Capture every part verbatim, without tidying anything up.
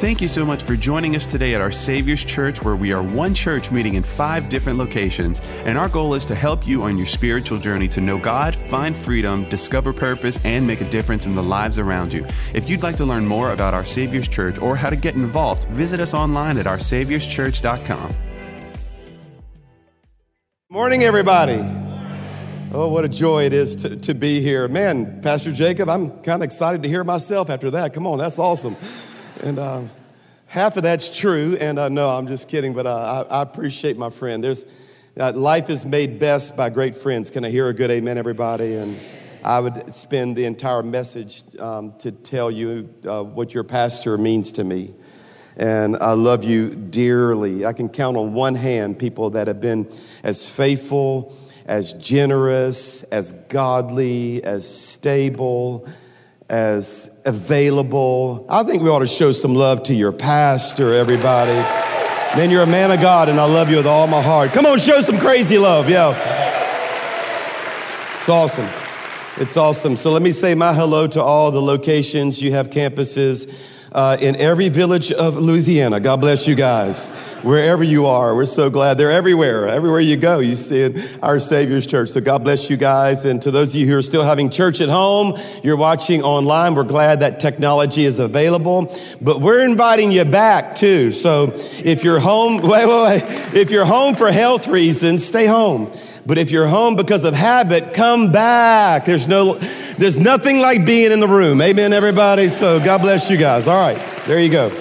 Thank you so much for joining us today at our Savior's Church, where we are one church meeting in five different locations. And our goal is to help you on your spiritual journey to know God, find freedom, discover purpose, and make a difference in the lives around you. If you'd like to learn more about our Savior's Church or how to get involved, visit us online at our saviors church dot com. Morning, everybody. Oh, what a joy it is to, to be here. Man, Pastor Jacob, I'm kind of excited to hear myself after that. Come on, that's awesome. And um, half of that's true, and uh, no, I'm just kidding, but uh, I, I appreciate my friend. There's uh, life is made best by great friends. Can I hear a good amen, everybody? And I would spend the entire message um, to tell you uh, what your pastor means to me. And I love you dearly. I can count on one hand people that have been as faithful, as generous, as godly, as stable, as available. I think we ought to show some love to your pastor, everybody. Man, you're a man of God, and I love you with all my heart. Come on, show some crazy love, yeah. It's awesome. It's awesome. So let me say my hello to all the locations. You have campuses uh, in every village of Louisiana. God bless you guys. Wherever you are, we're so glad. They're everywhere. Everywhere you go, you see it, our Savior's Church. So God bless you guys. And to those of you who are still having church at home, you're watching online, we're glad that technology is available. But we're inviting you back too. So if you're home, wait, wait, wait. If you're home for health reasons, stay home. But if you're home because of habit, come back. There's no, there's nothing like being in the room. Amen, everybody. So God bless you guys. All right, there you go.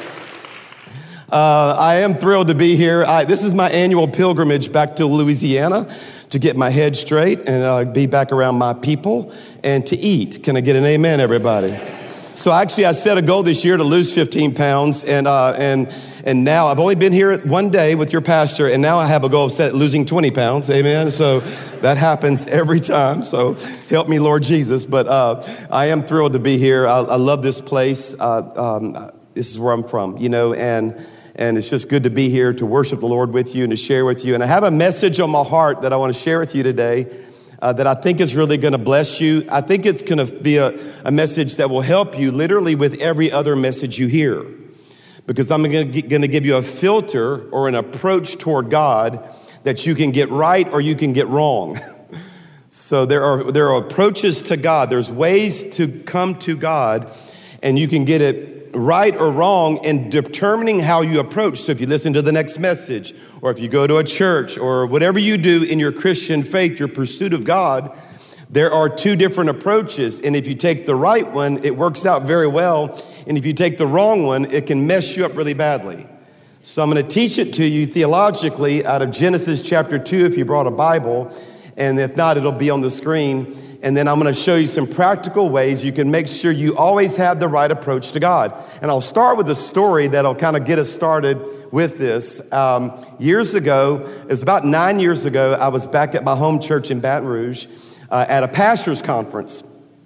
Uh, I am thrilled to be here. I, this is my annual pilgrimage back to Louisiana to get my head straight and uh, be back around my people and to eat. Can I get an amen, everybody? So actually, I set a goal this year to lose fifteen pounds, and uh, and and now I've only been here one day with your pastor, and now I have a goal of set losing twenty pounds. Amen. So that happens every time. So help me, Lord Jesus. But uh, I am thrilled to be here. I, I love this place. Uh, um, this is where I'm from, you know, and. And it's just good to be here to worship the Lord with you and to share with you. And I have a message on my heart that I want to share with you today uh, that I think is really going to bless you. I think it's going to be a, a message that will help you literally with every other message you hear. Because I'm going to give you a filter or an approach toward God that you can get right or you can get wrong. So there are, there are approaches to God. There's ways to come to God, and you can get it right or wrong in determining how you approach. So if you listen to the next message, or if you go to a church, or whatever you do in your Christian faith, your pursuit of God, there are two different approaches. And if you take the right one, it works out very well. And if you take the wrong one, it can mess you up really badly. So I'm going to teach it to you theologically out of Genesis chapter two, if you brought a Bible. And if not, it'll be on the screen. And then I'm going to show you some practical ways you can make sure you always have the right approach to God. And I'll start with a story that'll kind of get us started with this. Um, years ago, it was about nine years ago, I was back at my home church in Baton Rouge uh, at a pastor's conference.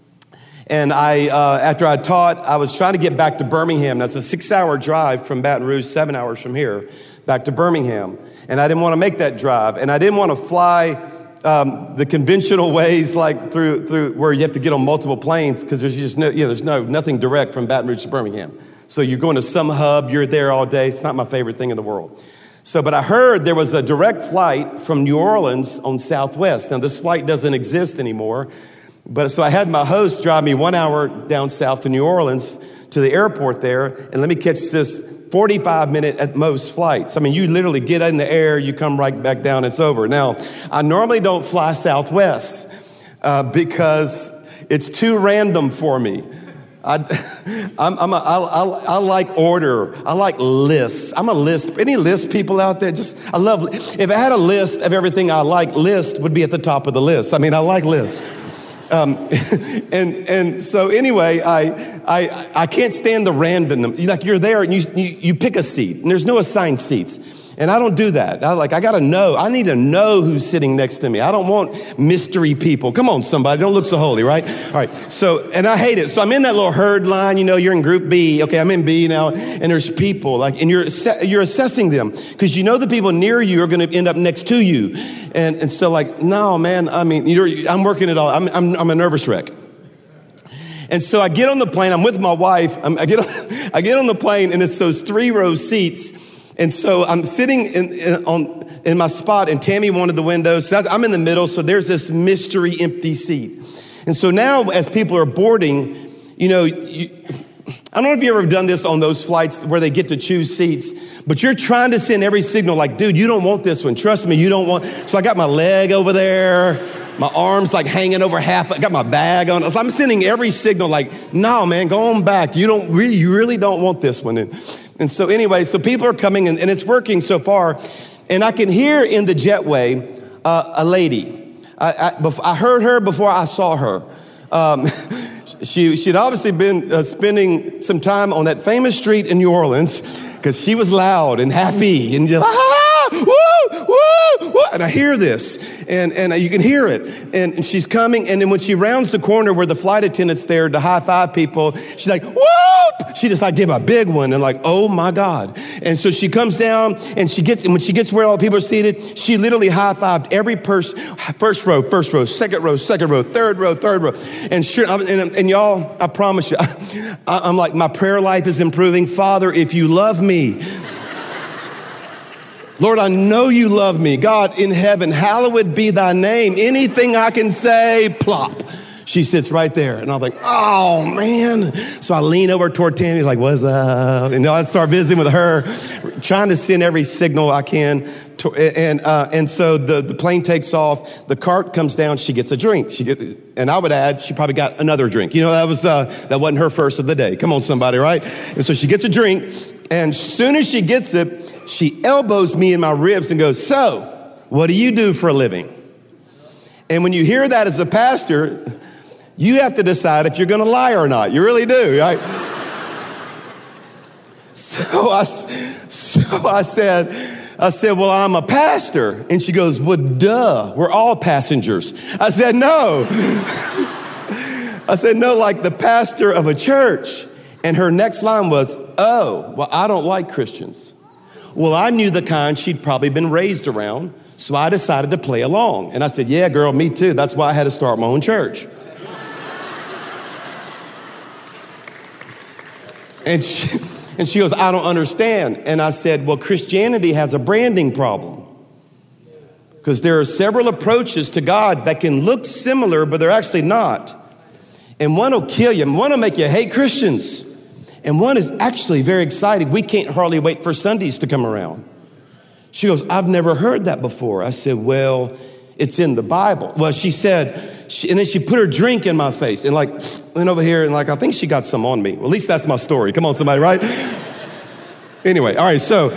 And I, uh, after I taught, I was trying to get back to Birmingham. That's a six-hour drive from Baton Rouge, seven hours from here, back to Birmingham. And I didn't want to make that drive. And I didn't want to fly Um, the conventional ways, like through through where you have to get on multiple planes, because there's just no, you know, there's no nothing direct from Baton Rouge to Birmingham. So you're going to some hub, you're there all day. It's not my favorite thing in the world. So, but I heard there was a direct flight from New Orleans on Southwest. Now this flight doesn't exist anymore, but so I had my host drive me one hour down south to New Orleans to the airport there, and let me catch this forty-five minute at most flights. I mean, you literally get in the air, you come right back down, it's over. Now, I normally don't fly Southwest uh, because it's too random for me. I, I'm, I'm a, I, I, I like order. I like lists. I'm a list. Any list people out there? Just, I love, if I had a list of everything I like, list would be at the top of the list. I mean, I like lists. Um, and and so anyway, I I I can't stand the random. Like you're there and you, you you pick a seat and there's no assigned seats, and I don't do that. I like I gotta know. I need to know who's sitting next to me. I don't want mystery people. Come on, somebody, don't look so holy, right? All right. So and I hate it. So I'm in that little herd line. You know, you're in Group B. Okay, I'm in B now, and there's people like, and you're you're assessing them because you know the people near you are going to end up next to you, and and so like no man. I mean, you're, I'm working it all. I'm I'm I'm a nervous wreck. And so I get on the plane. I'm with my wife. I'm, I get on, I get on the plane, and it's those three row seats. And so I'm sitting in, in, on, in my spot, and Tammy wanted the window. So I'm in the middle, so there's this mystery empty seat. And so now as people are boarding, you know, you, I don't know if you've ever done this on those flights where they get to choose seats, but you're trying to send every signal like, dude, you don't want this one. Trust me, you don't want. So I got my leg over there, my arms like hanging over half. I got my bag on. I'm sending every signal like, no, man, go on back. You don't really, you really don't want this one. And, and so anyway, so people are coming and, and it's working so far. And I can hear in the jetway uh, a lady. I, I, I heard her before I saw her. Um, she, she'd obviously been uh, spending some time on that famous street in New Orleans because she was loud and happy and just, ah, woo, woo, woo. And I hear this and, and you can hear it. And, and she's coming. And then when she rounds the corner where the flight attendant's there to high five people, she's like, whoop. She just like give a big one and like, oh my God. And so she comes down and she gets, and when she gets where all the people are seated, she literally high fived every person, first row, first row, second row, second row, third row, third row. And sure, and, and y'all, I promise you, I, I'm like, my prayer life is improving. Father, if you love me, Lord, I know you love me. God in heaven, hallowed be thy name. Anything I can say, plop. She sits right there. And I'm like, oh, man. So I lean over toward Tammy, like, what's up? And I start visiting with her, trying to send every signal I can. To, and uh, and so the, the plane takes off. The cart comes down. She gets a drink. She get, and I would add, she probably got another drink. You know, that, was, uh, that wasn't her first of the day. Come on, somebody, right? And so she gets a drink. And as soon as she gets it, she elbows me in my ribs and goes, so, what do you do for a living? And when you hear that as a pastor, you have to decide if you're going to lie or not. You really do, right? so I, so I said, I said, well, I'm a pastor. And she goes, well, duh, we're all passengers. I said, no. I said, no, like the pastor of a church. And her next line was, oh, well, I don't like Christians. Well, I knew the kind she'd probably been raised around, so I decided to play along. And I said, yeah, girl, me too. That's why I had to start my own church. and, she, and she goes, I don't understand. And I said, well, Christianity has a branding problem. Because there are several approaches to God that can look similar, but they're actually not. And one will kill you, and one will make you hate Christians. And one is actually very excited. We can't hardly wait for Sundays to come around. She goes, I've never heard that before. I said, well, it's in the Bible. Well, she said, she, and then she put her drink in my face and like went over here and like, I think she got some on me. Well, at least that's my story. Come on, somebody, right? Anyway, all right, so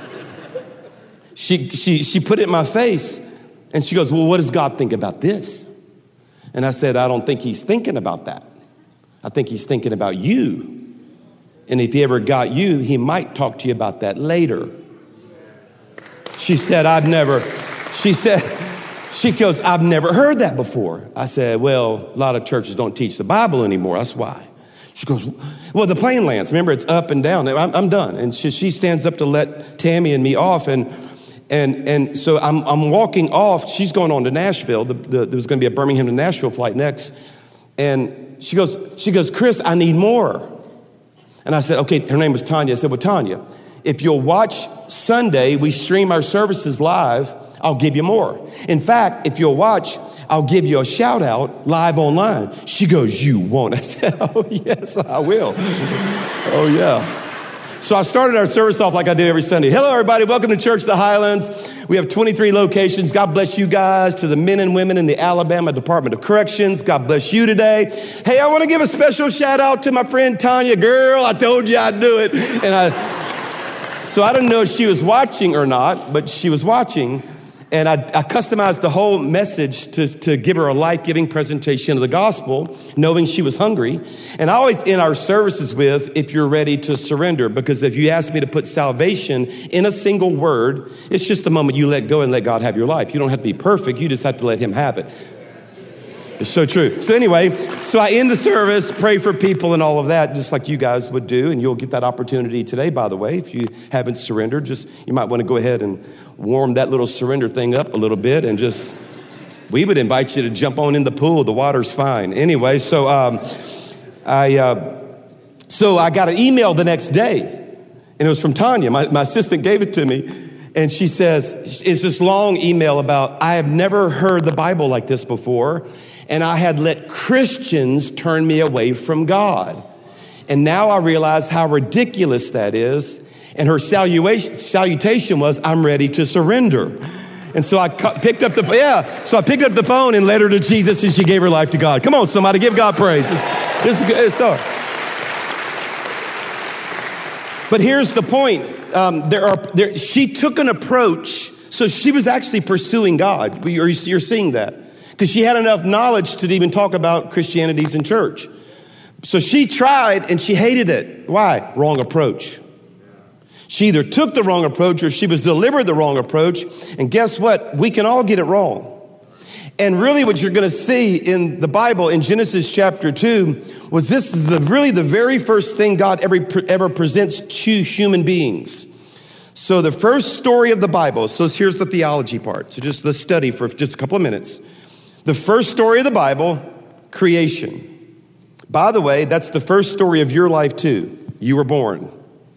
she, she, she put it in my face and she goes, well, what does God think about this? And I said, I don't think he's thinking about that. I think he's thinking about you. And if he ever got you, he might talk to you about that later. She said, I've never, she said, she goes, I've never heard that before. I said, well, a lot of churches don't teach the Bible anymore. That's why. She goes, well, the plane lands. Remember, it's up and down. I'm, I'm done. And she, she stands up to let Tammy and me off. And and and so I'm, I'm walking off. She's going on to Nashville. The, the, there was going to be a Birmingham to Nashville flight next. And she goes, she goes, Chris, I need more. And I said, okay, her name was Tanya. I said, well, Tanya, if you'll watch Sunday, we stream our services live, I'll give you more. In fact, if you'll watch, I'll give you a shout out live online. She goes, you won't? I said, oh, yes, I will. Oh, yeah. So I started our service off like I do every Sunday. Hello, everybody. Welcome to Church of the Highlands. We have twenty-three locations. God bless you guys. To the men and women in the Alabama Department of Corrections, God bless you today. Hey, I want to give a special shout out to my friend Tanya. Girl, I told you I'd do it. And I, so I don't know if she was watching or not, but she was watching. And I, I customized the whole message to, to give her a life-giving presentation of the gospel, knowing she was hungry. And I always end our services with, if you're ready to surrender, because if you ask me to put salvation in a single word, it's just the moment you let go and let God have your life. You don't have to be perfect. You just have to let him have it. It's so true. So anyway, so I end the service, pray for people and all of that, just like you guys would do. And you'll get that opportunity today, by the way. If you haven't surrendered, just you might want to go ahead and warm that little surrender thing up a little bit. And just, we would invite you to jump on in the pool. The water's fine. Anyway, so um, I, uh, so I got an email the next day, and it was from Tanya. My, my assistant gave it to me, and she says, it's this long email about, I have never heard the Bible like this before, and I had let Christians turn me away from God. And now I realize how ridiculous that is. And her salutation, salutation was, I'm ready to surrender. And so I cu- picked up the, yeah, so I picked up the phone and led her to Jesus, and she gave her life to God. Come on, somebody, give God praise. It's, it's, it's so. But here's the point. Um, there are, there, she took an approach, so she was actually pursuing God. You're, you're seeing that. Because she had enough knowledge to even talk about Christianities in church. So she tried and she hated it. Why? Wrong approach. She either took the wrong approach or she was delivered the wrong approach. And guess what? We can all get it wrong. And really what you're going to see in the Bible in Genesis chapter two was this is the, really the very first thing God ever, ever presents to human beings. So the first story of the Bible, so here's the theology part. So just let's study for just a couple of minutes. The first story of the Bible, creation. By the way, that's the first story of your life too. You were born.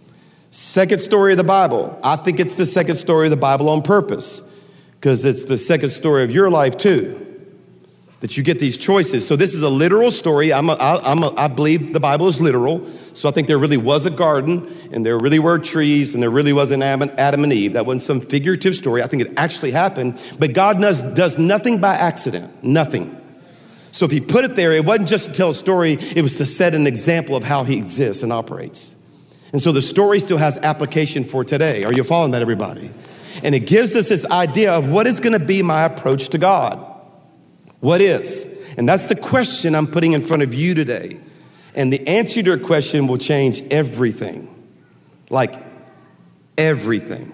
Second story of the Bible. I think it's the second story of the Bible on purpose because it's the second story of your life too, that you get these choices. So this is a literal story. I'm a, I, I'm a, I believe the Bible is literal. So I think there really was a garden and there really were trees and there really was an Adam and Eve. That wasn't some figurative story. I think it actually happened. But God does, does nothing by accident, nothing. So if he put it there, it wasn't just to tell a story. It was to set an example of how he exists and operates. And so the story still has application for today. Are you following that, everybody? And it gives us this idea of what is going to be my approach to God. What is? And that's the question I'm putting in front of you today. And the answer to your question will change everything. Like everything.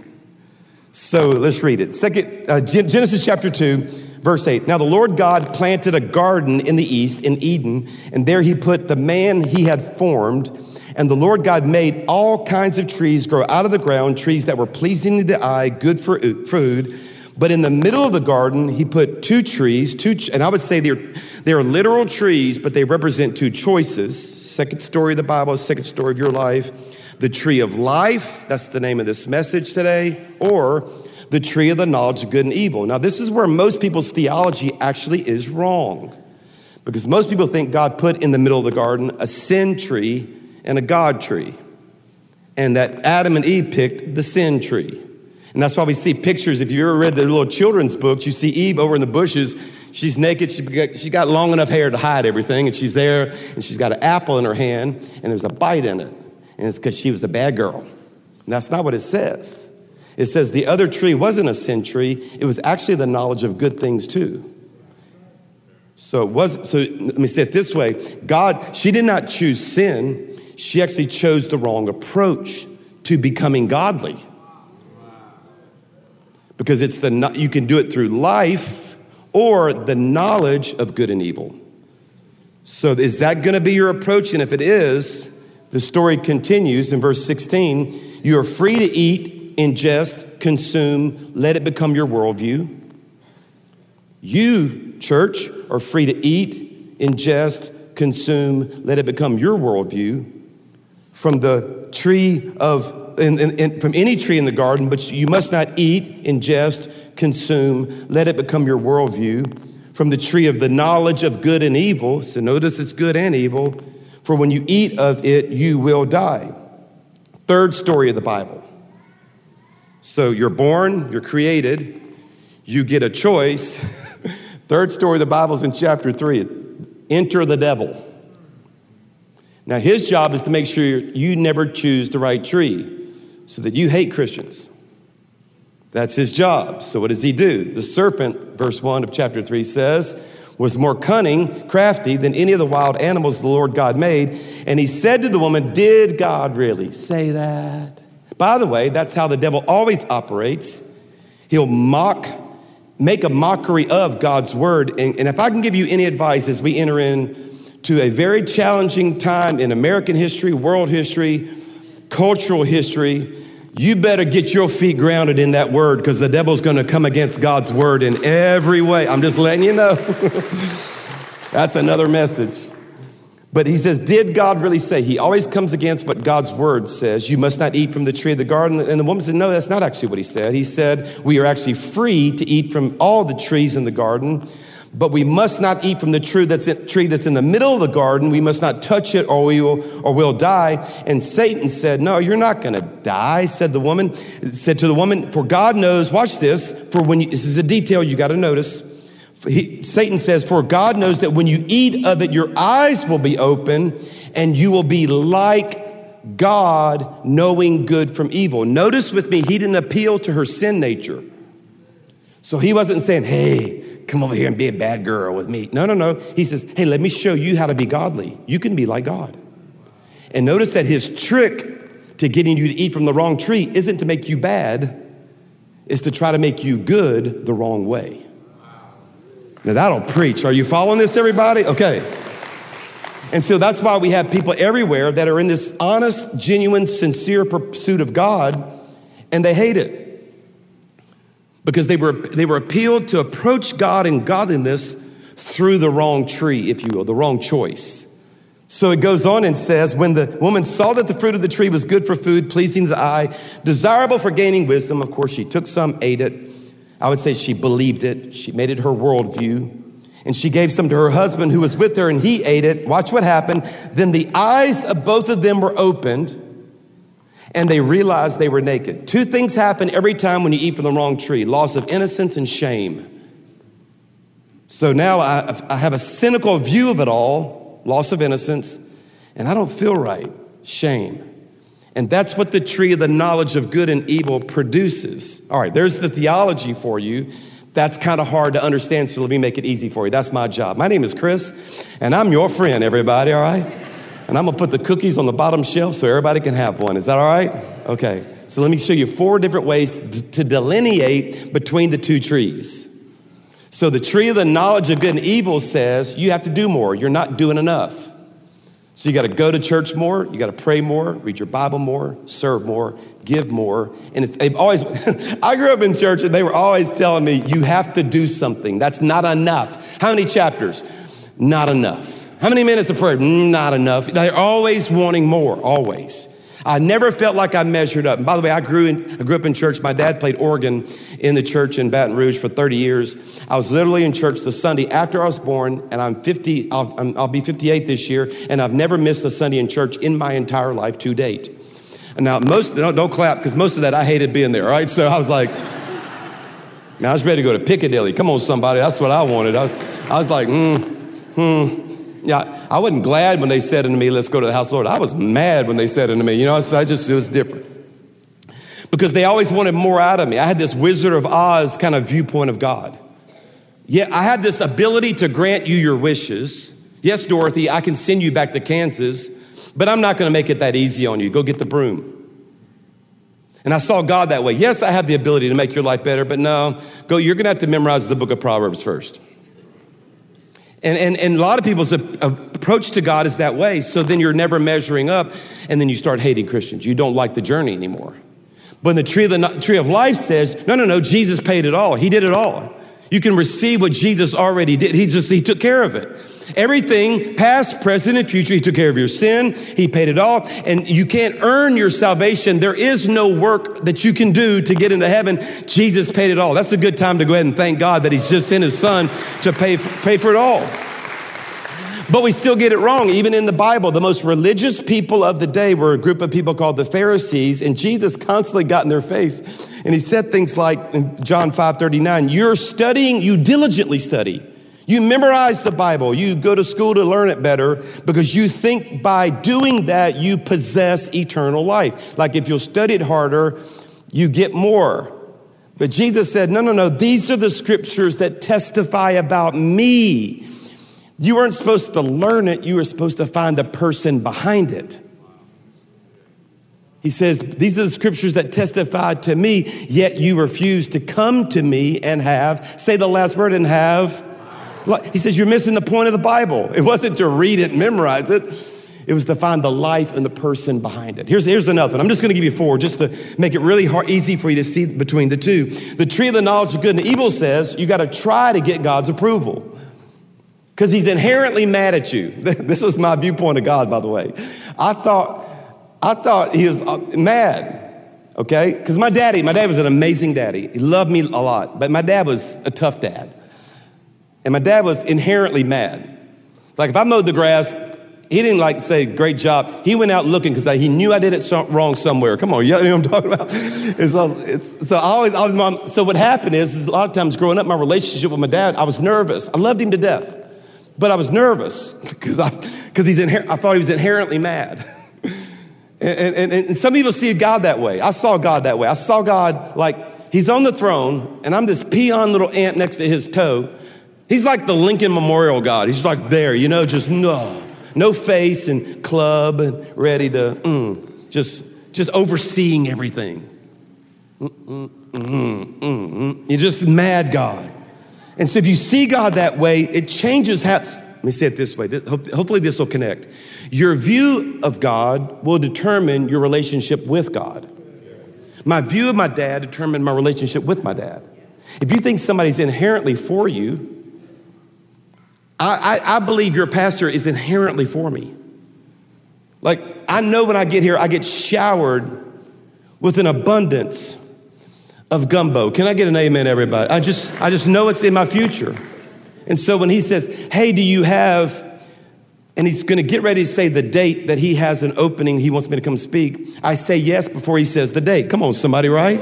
So let's read it. Second, uh, Genesis chapter two, verse eight. Now the Lord God planted a garden in the east in Eden, and there he put the man he had formed. And the Lord God made all kinds of trees grow out of the ground, trees that were pleasing to the eye, good for food. But in the middle of the garden, he put two trees, two, and I would say they're, they're literal trees, but they represent two choices. Second story of the Bible, second story of your life. The tree of life, that's the name of this message today, or the tree of the knowledge of good and evil. Now, this is where most people's theology actually is wrong. Because most people think God put in the middle of the garden a sin tree and a God tree. And that Adam and Eve picked the sin tree. And that's why we see pictures. If you ever read the little children's books, you see Eve over in the bushes. She's naked. She got, she got long enough hair to hide everything. And she's there, and she's got an apple in her hand, and there's a bite in it. And it's because she was a bad girl. And that's not what it says. It says the other tree wasn't a sin tree. It was actually the knowledge of good things too. So it was. So let me say it this way. God, she did not choose sin. She actually chose the wrong approach to becoming godly. Because it's the, you can do it through life or the knowledge of good and evil. So is that going to be your approach? And if it is, the story continues in verse sixteen. You are free to eat, ingest, consume, let it become your worldview. You, church, are free to eat, ingest, consume, let it become your worldview. From the tree of, in, in, in, from any tree in the garden, but you must not eat, ingest, consume, let it become your worldview. From the tree of the knowledge of good and evil, so notice it's good and evil, for when you eat of it, you will die. Third story of the Bible. So you're born, you're created, you get a choice. Third story of the Bible is in chapter three. Enter the devil. Now, his job is to make sure you never choose the right tree so that you hate Christians. That's his job. So what does he do? The serpent, verse one of chapter three says, was more cunning, crafty than any of the wild animals the Lord God made. And he said to the woman, did God really say that? By the way, that's how the devil always operates. He'll mock, make a mockery of God's word. And, and if I can give you any advice as we enter in to a very challenging time in American history, world history, cultural history, you better get your feet grounded in that word because the devil's going to come against God's word in every way. I'm just letting you know. That's another message. But he says, did God really say? He always comes against what God's word says. You must not eat from the tree of the garden. And the woman said, no, that's not actually what he said. He said, we are actually free to eat from all the trees in the garden, but we must not eat from the tree that's in, tree that's in the middle of the garden. We must not touch it or we will, or we'll die. And Satan said, no, you're not going to die, said the woman, said to the woman, for God knows, watch this, for when you, this is a detail you got to notice. He, Satan says, for God knows that when you eat of it, your eyes will be open and you will be like God, knowing good from evil. Notice with me, he didn't appeal to her sin nature. So he wasn't saying, hey, come over here and be a bad girl with me. No, no, no. He says, hey, let me show you how to be godly. You can be like God. And notice that his trick to getting you to eat from the wrong tree isn't to make you bad, it's to try to make you good the wrong way. Now that'll preach. Are you following this, everybody? Okay. And so that's why we have people everywhere that are in this honest, genuine, sincere pursuit of God, and they hate it. Because they were, they were appealed to approach God and godliness through the wrong tree, if you will, the wrong choice. So it goes on and says, when the woman saw that the fruit of the tree was good for food, pleasing to the eye, desirable for gaining wisdom, of course, she took some, ate it. I would say she believed it. She made it her worldview. And she gave some to her husband who was with her, and he ate it. Watch what happened. Then the eyes of both of them were opened, and they realized they were naked. Two things happen every time when you eat from the wrong tree: loss of innocence and shame. So now I, I have a cynical view of it all, loss of innocence, and I don't feel right, shame. And that's what the tree of the knowledge of good and evil produces. All right, there's the theology for you. That's kind of hard to understand, so let me make it easy for you. That's my job. My name is Chris, and I'm your friend, everybody, all right? And I'm going to put the cookies on the bottom shelf so everybody can have one. Is that all right? Okay. So let me show you four different ways to delineate between the two trees. So the tree of the knowledge of good and evil says you have to do more. You're not doing enough. So you got to go to church more. You got to pray more, read your Bible more, serve more, give more. And it's, they've always, I grew up in church and they were always telling me, you have to do something. That's not enough. How many chapters? Not enough. How many minutes of prayer? Not enough. They're always wanting more, always. I never felt like I measured up. And by the way, I grew in, I grew up in church. My dad played organ in the church in Baton Rouge for thirty years. I was literally in church the Sunday after I was born, and I'm fifty, I'll, I'm, I'll be fifty-eight this year, and I've never missed a Sunday in church in my entire life to date. And now most, don't, don't clap, because most of that I hated being there, all right? So I was like, man, I was ready to go to Piccadilly. Come on, somebody, that's what I wanted. I was, I was like, hmm, hmm. Yeah, I wasn't glad when they said unto me, let's go to the house of the Lord. I was mad when they said unto me, you know, so I just, it was different. Because they always wanted more out of me. I had this Wizard of Oz kind of viewpoint of God. Yeah, I had this ability to grant you your wishes. Yes, Dorothy, I can send you back to Kansas, but I'm not going to make it that easy on you. Go get the broom. And I saw God that way. Yes, I have the ability to make your life better, but no, go, you're going to have to memorize the book of Proverbs first. And, and, and a lot of people's approach to God is that way. So then you're never measuring up, and then you start hating Christians. You don't like the journey anymore. But the tree of the tree of life says, no, no, no, Jesus paid it all. He did it all. You can receive what Jesus already did. He just, he took care of it. Everything, past, present, and future, he took care of your sin. He paid it all. And you can't earn your salvation. There is no work that you can do to get into heaven. Jesus paid it all. That's a good time to go ahead and thank God that he's just sent his son to pay for, pay for it all. But we still get it wrong. Even in the Bible, the most religious people of the day were a group of people called the Pharisees, and Jesus constantly got in their face. And he said things like in John five thirty-nine, you're studying, you diligently study. You memorize the Bible. You go to school to learn it better because you think by doing that, you possess eternal life. Like if you'll study it harder, you get more. But Jesus said, no, no, no, these are the scriptures that testify about me. You weren't supposed to learn it. You were supposed to find the person behind it. He says, these are the scriptures that testify to me, yet you refuse to come to me and have, say the last word, and have. He says, you're missing the point of the Bible. It wasn't to read it and memorize it. It was to find the life and the person behind it. Here's, here's another one. I'm just going to give you four just to make it really hard, easy for you to see between the two. The tree of the knowledge of good and evil says you got to try to get God's approval. because he's inherently mad at you. This was my viewpoint of God, by the way. I thought, I thought he was mad, okay? Because my daddy, my dad was an amazing daddy. He loved me a lot, but my dad was a tough dad. And my dad was inherently mad. It's like if I mowed the grass, he didn't like say, great job. He went out looking because he knew I did it so, wrong somewhere. Come on, you know what I'm talking about? It's, it's, so I always, I was, mom, so what happened is, is a lot of times growing up, my relationship with my dad, I was nervous. I loved him to death. But I was nervous because I, because he's inher- I thought he was inherently mad. and, and, and some people see God that way. I saw God that way. I saw God like he's on the throne and I'm this peon little ant next to his toe. He's like the Lincoln Memorial God. He's like there, you know, just no, no face and club and ready to mm, just, just overseeing everything. Mm, mm, mm, mm, mm. You're just mad God. And so if you see God that way, it changes how, let me say it this way, this, hopefully this will connect. Your view of God will determine your relationship with God. My view of my dad determined my relationship with my dad. If you think somebody's inherently for you, I, I, I believe your pastor is inherently for me. Like, I know when I get here, I get showered with an abundance of gumbo. Can I get an amen, everybody? I just, I just know it's in my future. And so when he says, hey, do you have, and he's going to get ready to say the date that he has an opening, he wants me to come speak, I say yes before he says the date. Come on, somebody, right?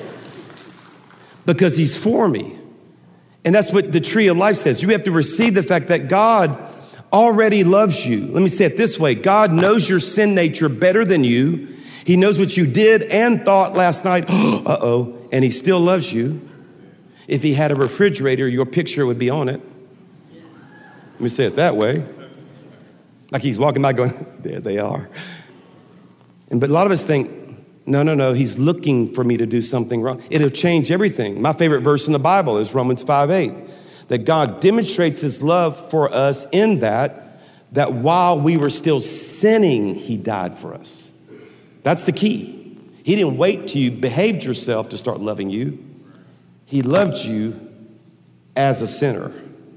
Because he's for me. And that's what the tree of life says. You have to receive the fact that God already loves you. Let me say it this way. God knows your sin nature better than you. He knows what you did and thought last night. Uh-oh. And he still loves you. If he had a refrigerator, your picture would be on it. Let me say it that way. Like he's walking by going, there they are. And but a lot of us think, no, no, no, he's looking for me to do something wrong. It'll change everything. My favorite verse in the Bible is Romans five eight. That God demonstrates his love for us in that, that while we were still sinning, he died for us. That's the key. He didn't wait till you behaved yourself to start loving you. He loved you as a sinner.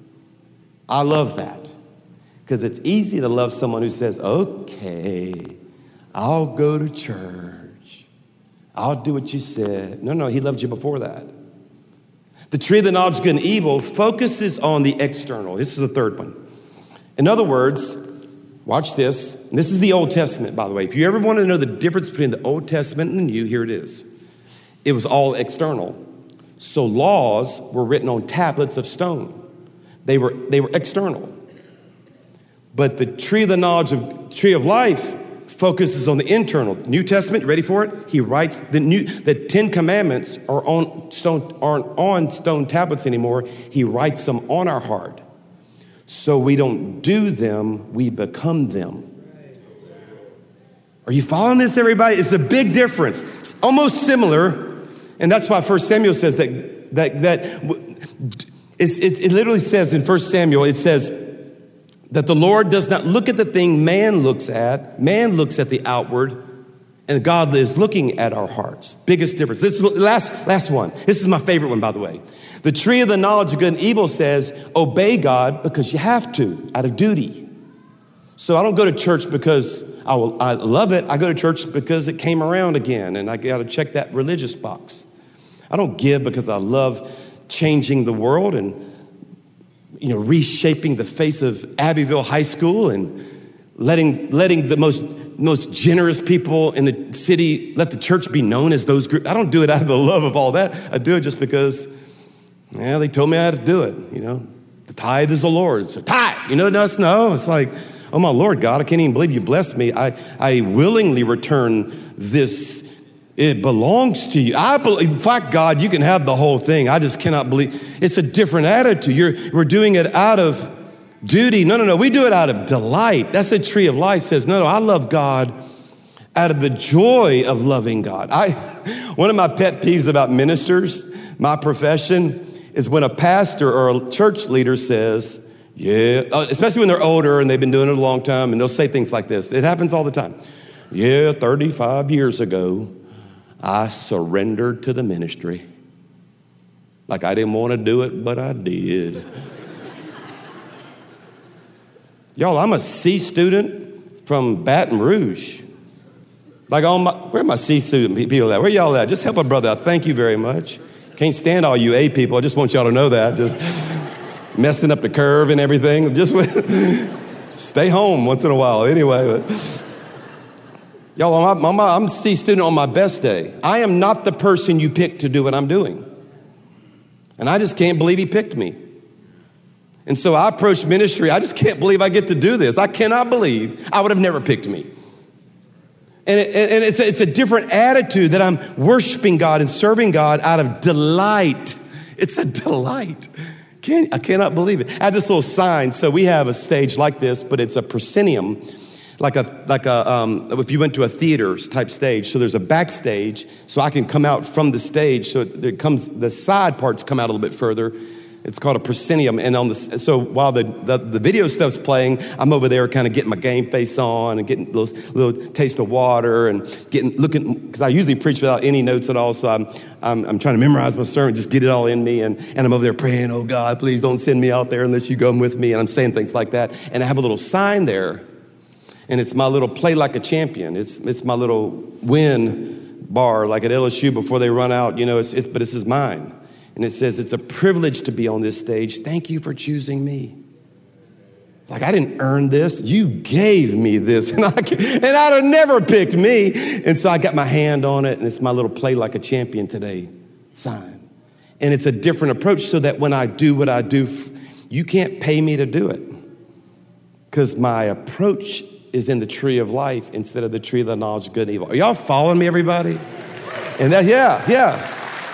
I love that because it's easy to love someone who says, okay, I'll go to church. I'll do what you said. No, no, he loved you before that. The tree of the knowledge of good and evil focuses on the external. This is the third one. In other words, watch this. And this is the Old Testament, by the way. If you ever want to know the difference between the Old Testament and the New, here it is. It was all external. So laws were written on tablets of stone. They were, they were external. But the tree of the knowledge of tree of life focuses on the internal. New Testament, ready for it? He writes the new the Ten Commandments are on stone aren't on stone tablets anymore. He writes them on our heart. So we don't do them, we become them. Are you following this, everybody? It's a big difference. It's almost similar. And that's why First Samuel says that, that, that it's, it's, it literally says in First Samuel, it says that the Lord does not look at the thing man looks at. Man looks at the outward, and God is looking at our hearts. Biggest difference. This is the last, last one. This is my favorite one, by the way. The tree of the knowledge of good and evil says, obey God because you have to, out of duty. So I don't go to church because I, will, I love it. I go to church because it came around again, and I got to check that religious box. I don't give because I love changing the world and, you know, reshaping the face of Abbeville High School and letting letting the most most generous people in the city let the church be known as those groups. I don't do it out of the love of all that. I do it just because, yeah, they told me I had to do it. You know, the tithe is the Lord's. So tithe, you know, no, it's no. It's like, oh my Lord God, I can't even believe you blessed me. I I willingly return this. It belongs to you. I believe, in fact, God, you can have the whole thing. I just cannot believe. It's a different attitude. You're, we're doing it out of duty. No, no, no. We do it out of delight. That's the tree of life says, no, no, I love God out of the joy of loving God. I, one of my pet peeves about ministers, my profession, is when a pastor or a church leader says, yeah, especially when they're older and they've been doing it a long time, and they'll say things like this. It happens all the time. Yeah, thirty-five years ago, I surrendered to the ministry. Like I didn't want to do it, but I did. Y'all, I'm a C student from Baton Rouge. Like, all my, where are my C student people at? Where y'all at? Just help a brother out. Thank you very much. Can't stand all you A people. I just want y'all to know that. Just messing up the curve and everything. Just stay home once in a while. Anyway, but y'all, I'm, I'm, I'm a C student on my best day. I am not the person you picked to do what I'm doing. And I just can't believe he picked me. And so I approach ministry. I just can't believe I get to do this. I cannot believe I would have never picked me. And, it, and it's, a, it's a different attitude that I'm worshiping God and serving God out of delight. It's a delight. Can, I cannot believe it. I have this little sign. So we have a stage like this, but it's a proscenium, like a like a um, if you went to a theater type stage. So there's a backstage, so I can come out from the stage. So it comes, the side parts come out a little bit further. It's called a proscenium. And on the, so while the, the, the video stuff's playing, I'm over there kind of getting my game face on and getting those little taste of water and getting, looking, because I usually preach without any notes at all. So I'm, I'm, I'm trying to memorize my sermon, just get it all in me. And, and I'm over there praying, oh God, please don't send me out there unless you come with me. And I'm saying things like that. And I have a little sign there. And it's my little play like a champion. It's, it's my little win bar like at L S U before they run out, you know, it's, it's, but this is mine. And it says, it's a privilege to be on this stage. Thank you for choosing me. Like, I didn't earn this. You gave me this. And, I, and I'd have never picked me. And so I got my hand on it, and it's my little play like a champion today sign. And it's a different approach so that when I do what I do, you can't pay me to do it. Because my approach is in the tree of life instead of the tree of the knowledge of good and evil. Are y'all following me, everybody? And that, yeah, yeah.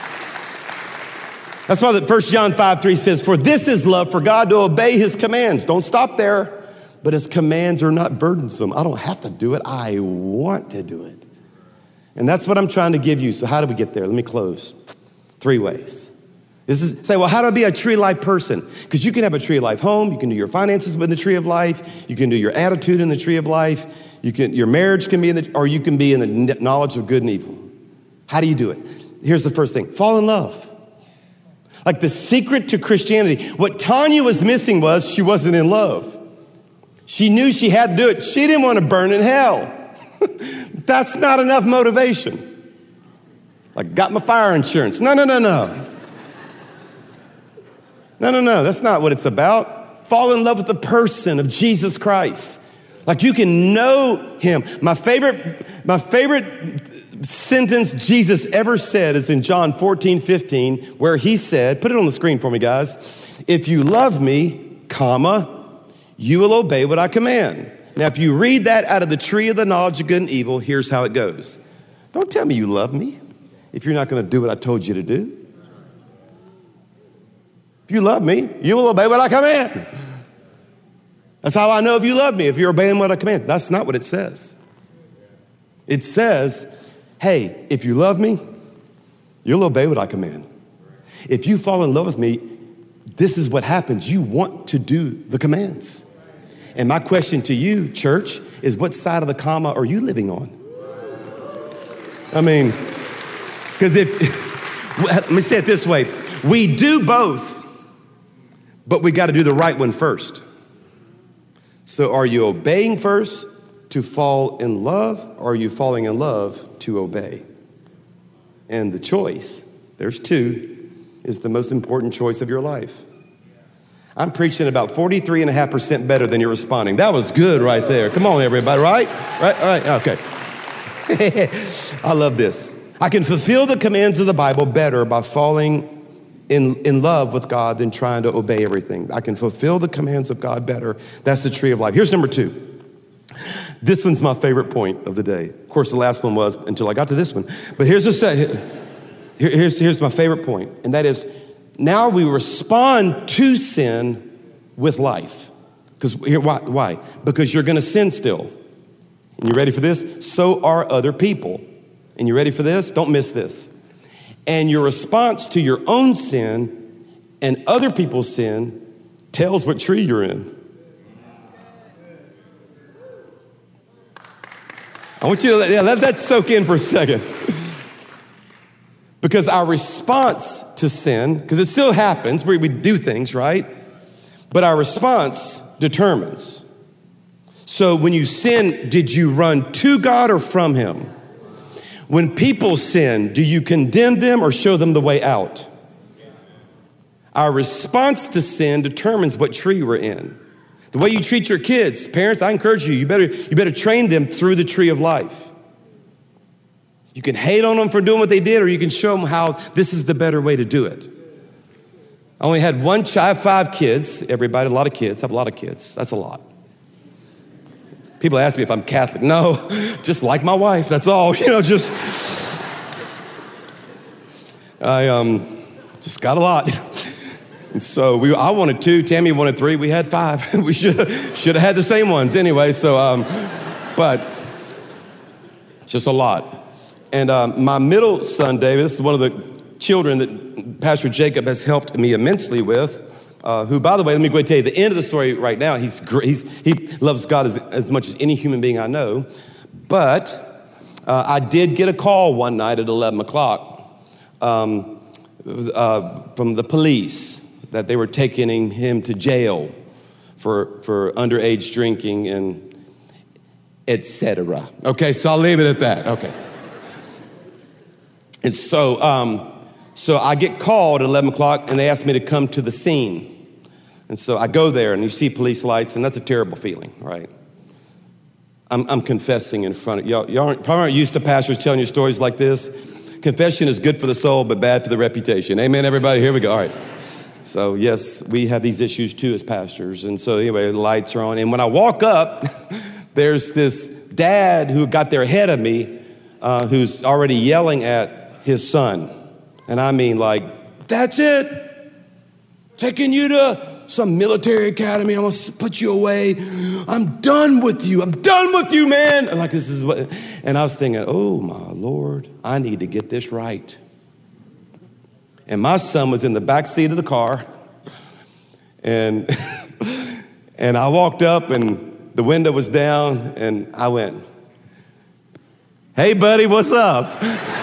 That's why the First John five three says, for this is love, for God to obey his commands. Don't stop there. But his commands are not burdensome. I don't have to do it. I want to do it. And that's what I'm trying to give you. So how do we get there? Let me close. Three ways. This is, say, well, how do I be a tree of life person? Because you can have a tree of life home. You can do your finances in the tree of life. You can do your attitude in the tree of life. You can, your marriage can be in the, or you can be in the knowledge of good and evil. How do you do it? Here's the first thing. Fall in love. Like the secret to Christianity. What Tanya was missing was she wasn't in love. She knew she had to do it. She didn't want to burn in hell. That's not enough motivation. Like, got my fire insurance. No, no, no, no. No, no, no. That's not what it's about. Fall in love with the person of Jesus Christ. Like, you can know him. My favorite, my favorite sentence Jesus ever said is in John fourteen fifteen, where he said, put it on the screen for me, guys. If you love me, comma, you will obey what I command. Now, if you read that out of the tree of the knowledge of good and evil, here's how it goes. Don't tell me you love me if you're not going to do what I told you to do. If you love me, you will obey what I command. That's how I know if you love me, if you're obeying what I command. That's not what it says. It says, hey, if you love me, you'll obey what I command. If you fall in love with me, this is what happens. You want to do the commands. And my question to you, church, is what side of the comma are you living on? I mean, because if, let me say it this way. We do both, but we got to do the right one first. So are you obeying first to fall in love, or are you falling in love to obey? And the choice, there's two, is the most important choice of your life. I'm preaching about forty-three and a half percent better than you're responding. That was good right there. Come on, everybody, right? Right, all right, okay. I love this. I can fulfill the commands of the Bible better by falling in, in love with God than trying to obey everything. I can fulfill the commands of God better. That's the tree of life. Here's number two. This one's my favorite point of the day. Of course, the last one was until I got to this one. But here's the here, here's here's my favorite point, and that is now we respond to sin with life. Because here, why? Why? Because you're going to sin still. And you ready for this? So are other people. And you ready for this? Don't miss this. And your response to your own sin and other people's sin tells what tree you're in. I want you to let, yeah, let that soak in for a second. Because our response to sin, because it still happens, we, we do things, right? But our response determines So when you sin, did you run to God or from him? When people sin, do you condemn them or show them the way out? Our response to sin determines what tree we're in. The way you treat your kids, parents, I encourage you, you better, you better train them through the tree of life. You can hate on them for doing what they did, or you can show them how this is the better way to do it. I only had one child, I have five kids, everybody, a lot of kids, I have a lot of kids. That's a lot. People ask me if I'm Catholic. No, just like my wife, that's all. You know, just, I um, just got a lot. And so we, I wanted two, Tammy wanted three, we had five. We should should have had the same ones anyway, so, um, but just a lot. And um, my middle son, David, this is one of the children that Pastor Jacob has helped me immensely with, uh, who, by the way, let me go ahead and tell you the end of the story right now. He's, he's He loves God as, as much as any human being I know, but uh, I did get a call one night at eleven o'clock um, uh, from the police that they were taking him to jail for, for underage drinking and et cetera. Okay, so I'll leave it at that, okay. And so, um, so I get called at eleven o'clock and they asked me to come to the scene. And so I go there and you see police lights and that's a terrible feeling, right? I'm, I'm confessing in front of, y'all, y'all aren't, probably aren't used to pastors telling you stories like this. Confession is good for the soul, but bad for the reputation. Amen, everybody? Here we go, all right. So yes, we have these issues too as pastors. And so anyway, the lights are on. And when I walk up, there's this dad who got there ahead of me, uh, who's already yelling at his son. And I mean like, that's it. Taking you to some military academy. I'm gonna put you away. I'm done with you. I'm done with you, man. And like this is what, and I was thinking, oh my Lord, I need to get this right. And my son was in the back seat of the car. And, and I walked up and the window was down and I went, hey buddy, what's up?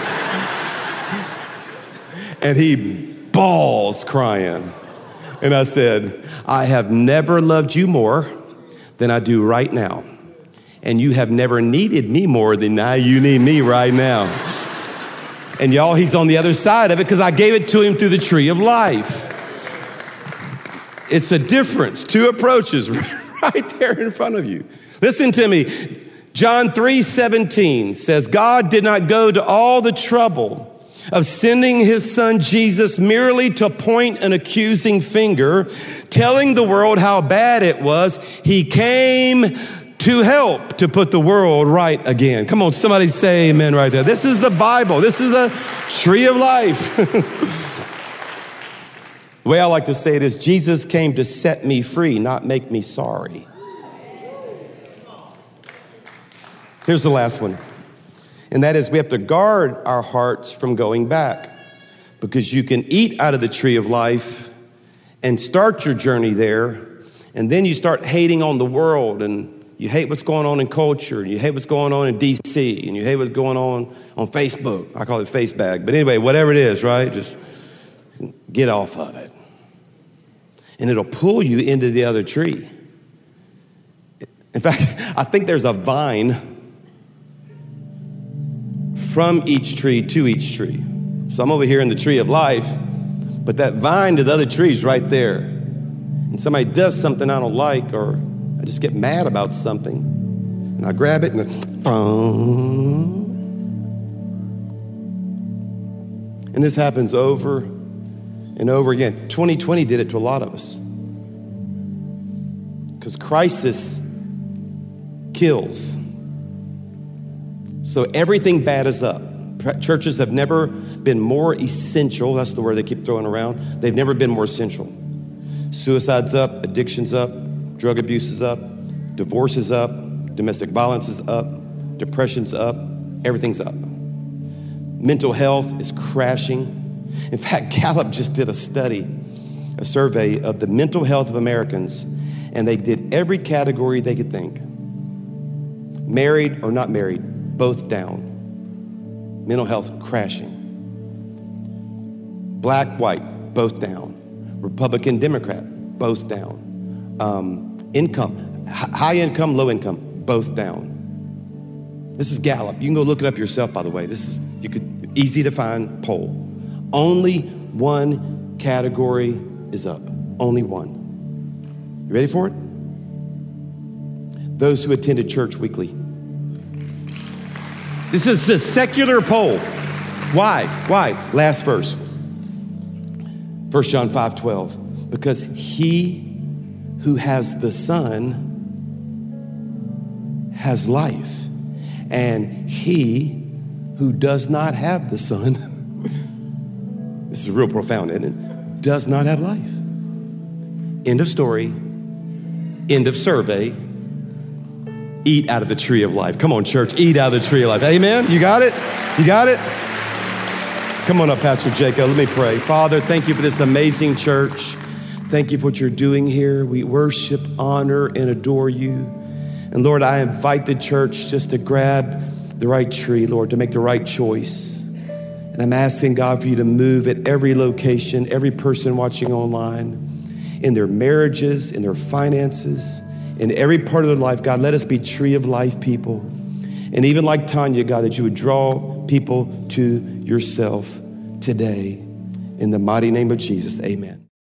And he bawls crying. And I said, I have never loved you more than I do right now. And you have never needed me more than now you need me right now. And y'all, he's on the other side of it because I gave it to him through the tree of life. It's a difference, two approaches right there in front of you. Listen to me. John three seventeen says, God did not go to all the trouble of sending his son Jesus merely to point an accusing finger, telling the world how bad it was. He came to help to put the world right again. Come on, somebody say amen right there. This is the Bible. This is the tree of life. The way I like to say it is, Jesus came to set me free, not make me sorry. Here's the last one. And that is we have to guard our hearts from going back, because you can eat out of the tree of life and start your journey there. And then you start hating on the world, and you hate what's going on in culture, and you hate what's going on in D C, and you hate what's going on on Facebook. I call it face bag. But anyway, whatever it is, right? Just get off of it. And it'll pull you into the other tree. In fact, I think there's a vine from each tree to each tree. So I'm over here in the tree of life, but that vine to the other tree is right there. And somebody does something I don't like, or I just get mad about something, and I grab it and boom. And this happens over and over again. twenty twenty did it to a lot of us. Because crisis kills. So everything bad is up. Churches have never been more essential. That's the word they keep throwing around. They've never been more essential. Suicide's up, addiction's up, drug abuse is up, divorce is up, domestic violence is up, depression's up, everything's up. Mental health is crashing. In fact, Gallup just did a study, a survey of the mental health of Americans, and they did every category they could think. Married or not married, both down. Mental health crashing. Black, white, both down. Republican, Democrat, both down. Um, income, high income, low income, both down. This is Gallup. You can go look it up yourself, by the way. This is, you could, easy to find poll. Only one category is up. Only one. You ready for it? Those who attended church weekly. This is a secular poll. Why? Why? Last verse. First John five twelve. Because he who has the Son has life. And he who does not have the Son, this is real profound, isn't it? Does not have life. End of story. End of survey. Eat out of the tree of life. Come on, church, eat out of the tree of life. Amen? You got it? You got it? Come on up, Pastor Jacob. Let me pray. Father, thank you for this amazing church. Thank you for what you're doing here. We worship, honor, and adore you. And Lord, I invite the church just to grab the right tree, Lord, to make the right choice. And I'm asking God for you to move at every location, every person watching online, in their marriages, in their finances, in every part of their life. God, let us be tree of life people. And even like Tanya, God, that you would draw people to yourself today. In the mighty name of Jesus, amen.